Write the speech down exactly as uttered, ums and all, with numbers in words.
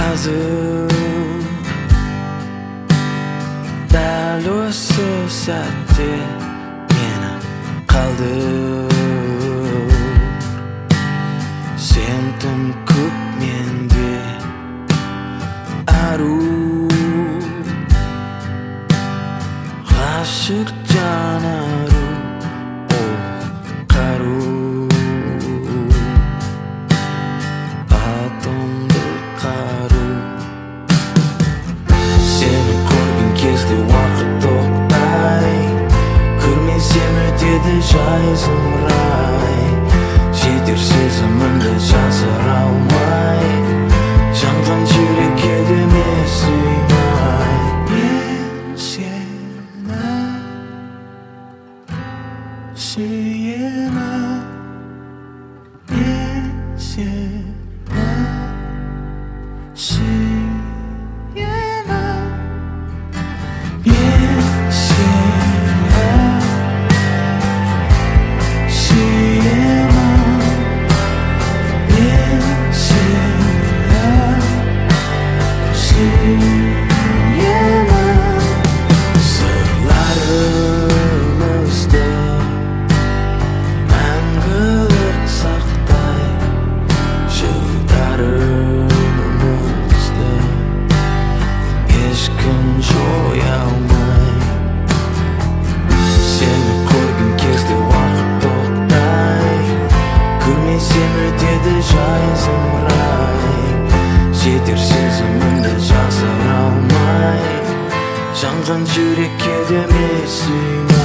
Азыр дәл осы сәтте мені қалдыр. Сен тым көп менде ару, ғашық жанару, ол қару. Атомды қару. Сені көрген кезде уақыт тоқтай, көрмесем өтеді жай зымырай. Жетер сезімімді жасыра алмай, жанған жүрекке деме сыймай. Мен сені сүйемін, мен сені сүйемін, мен сені сүйемін, мен сені сүйемін. Сырларымызды мәңгілік сақтай, жылдарымызды ешкім жоя алмай. Сені көрген кезде уақыт тоқтай, көрмесем өтеді жай зымырай. Жетер сезімімді жасыра алмай, жанған жүрекке деме сүймей.